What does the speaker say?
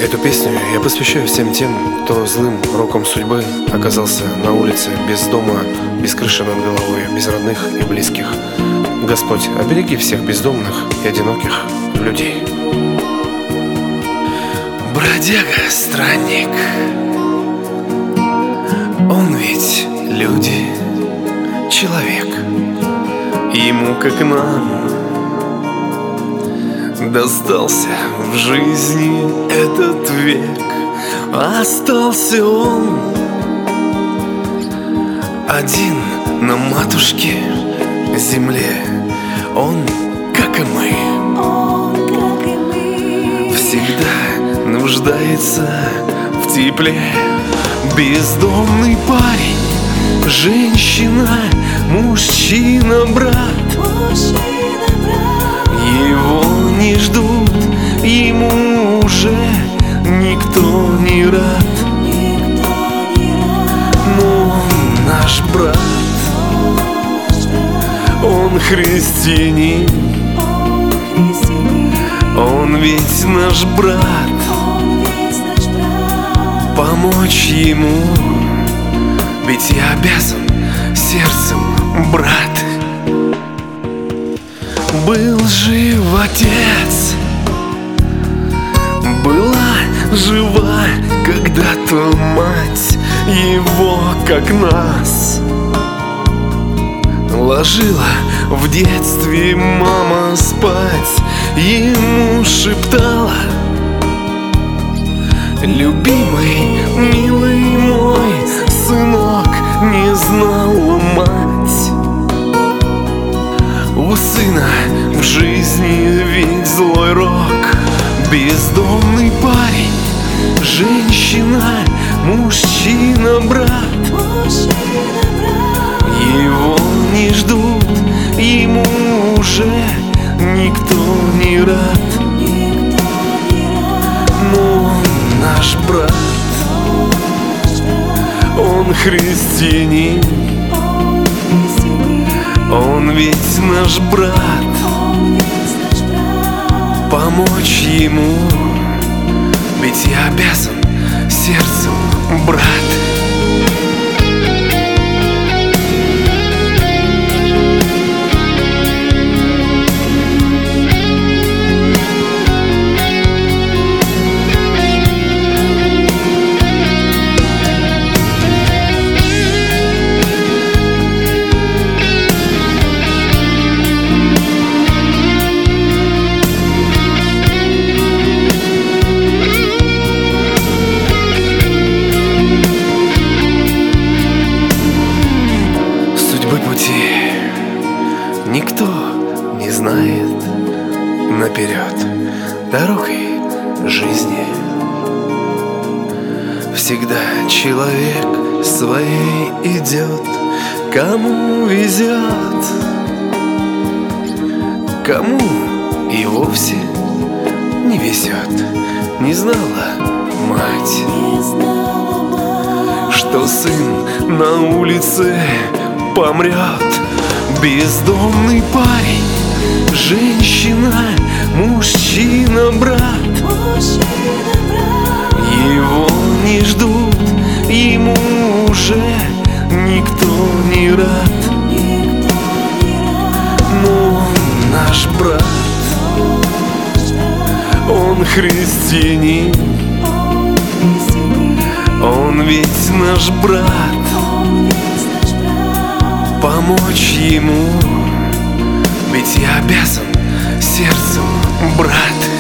Эту песню я посвящаю всем тем, кто злым роком судьбы оказался на улице, без дома, без крыши над головой, без родных и близких. Господь, обереги всех бездомных и одиноких людей. Бродяга, странник, он ведь люди, человек. Ему, как нам, достался в жизни этот век. Остался он один на матушке земле. Он, как и мы, всегда нуждается в тепле. Бездомный парень, женщина, мужчина, брат. Его не ждут, ему уже никто не рад. Но он наш брат, он христианин, он ведь наш брат. Помочь ему, ведь я обязан сердцем, брат. Был жив отец, была жива когда-то мать его, как нас. Ложила в детстве мама спать, ему шептала: любимый, милый мой сынок, не знала мать. У сына в жизни ведь злой рок. Бездомный парень, женщина, мужчина, брат. Его не ждут, ему уже никто не рад. Но он наш брат, он христианин, он ведь наш брат. Помочь ему, ведь я обязан сердцем, брат. Никто не знает наперед дорогой жизни. Всегда человек своей идет, кому везет, кому и вовсе не везет. Не знала мать, что сын на улице помрет. Бездомный парень, женщина, мужчина, брат. Его не ждут, ему уже никто не рад. Но он наш брат, он христианин, он ведь наш брат. Помочь ему, ведь я обязан сердцем, брат.